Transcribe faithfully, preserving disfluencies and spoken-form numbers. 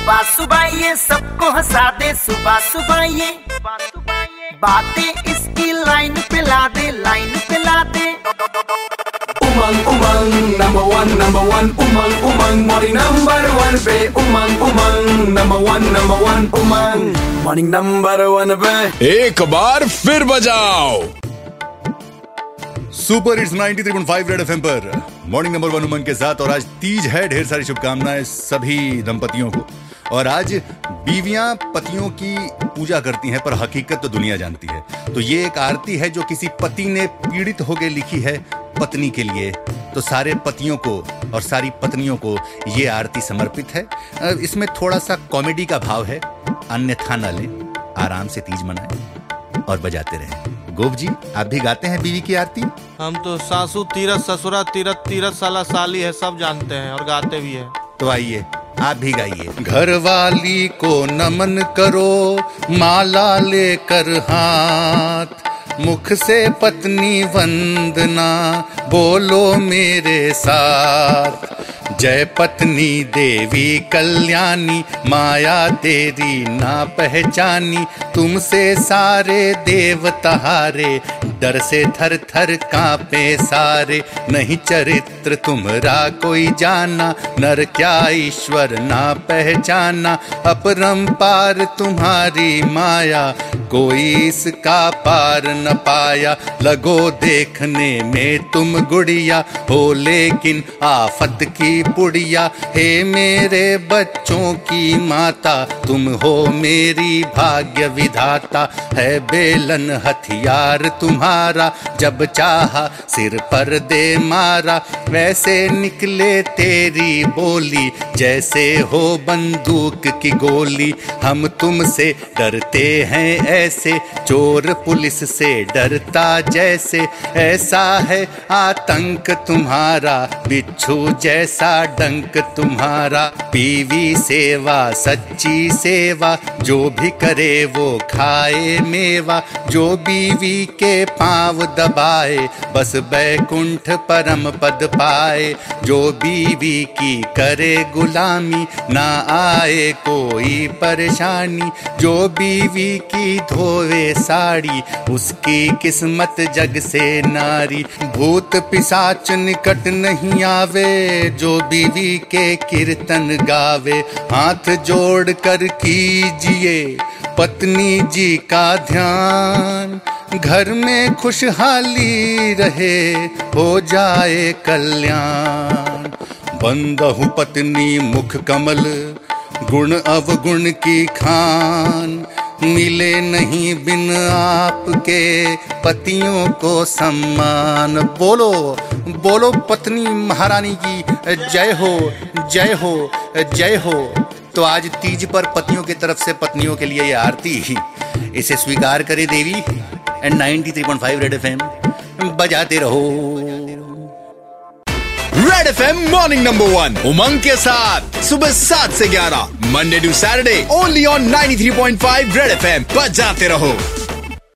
सुबह सुबह ये सबको हंसा दे, सुबह सुबह ये बातें इसकी लाइन पे ला दे, लाइन पे ला दे। Umang Umang number one number one Umang Umang morning number one पे Umang Umang number one number one Umang morning number one पे एक बार फिर बजाओ। Super hits ninety three point five red FM पर मॉर्निंग नंबर वन उमंग के साथ। और आज तीज है, ढेर सारी शुभकामनाएं सभी दंपतियों को। और आज बीवियां पतियों की पूजा करती हैं, पर हकीकत तो दुनिया जानती है। तो ये एक आरती है जो किसी पति ने पीड़ित होकर लिखी है पत्नी के लिए। तो सारे पतियों को और सारी पत्नियों को ये आरती समर्पित है। इसमें थोड़ा सा कॉमेडी का भाव है, अन्यथा न लें, आराम से तीज मनाएं और बजाते रहें। गोप जी, आप भी गाते हैं बीवी की आरती? हम तो सासू तीरथ ससुरा तीरथ तीरथ साला साली है, सब जानते हैं और गाते भी हैं। तो आइए आप भी गाइए। घर वाली को नमन करो माला लेकर हाथ, मुख से पत्नी वंदना बोलो मेरे साथ। जय पत्नी देवी कल्याणी, माया तेरी ना पहचानी। तुमसे सारे देवता हारे, डर से थर थर कांपे सारे। नहीं चरित्र तुम्हारा कोई जाना, नर क्या ईश्वर ना पहचाना। अपरंपार तुम्हारी माया, कोई इसका पार न पाया। लगो देखने में तुम गुड़िया, हो लेकिन आफत की पुड़िया। हे मेरे बच्चों की माता, तुम हो मेरी भाग्य विधाता। है बेलन हथियार तुम्हारा, जब चाहा सिर पर दे मारा। वैसे निकले तेरी बोली, जैसे हो बंदूक की गोली। हम तुमसे डरते हैं ऐसे, चोर पुलिस से डरता जैसे। ऐसा है आतंक तुम्हारा, बिच्छू जैसा डंक तुम्हारा। बीवी सेवा सच्ची सेवा, जो भी करे वो खाए मेवा। जो बीवी के पांव दबाए, बस बैकुंठ परम पद पाए। जो बीवी की करे गुलामी, ना आए कोई परेशानी। जो बीवी की धोवे साड़ी, उसकी किस्मत जग से नारी। भूत पिशाच निकट नहीं आवे, जो बीवी के कीर्तन गावे। हाथ जोड़ कर कीजिए पत्नी जी का ध्यान, घर में खुशहाली रहे, हो जाए कल्याण। बंदहु पत्नी मुख कमल, गुण अवगुण की खान। मिले नहीं बिन आपके पतियों को सम्मान। बोलो बोलो पत्नी महारानी की जय हो, जय हो, जय हो। तो आज तीज पर पतियों की तरफ से पत्नियों के लिए ये आरती, इसे स्वीकार करे देवी। And ninety three point five red FM बजाते रहो। Red FM morning number one Umang के साथ सुबह सात से ग्यारह, Monday to Saturday, only on ninety three point five red FM बजाते रहो।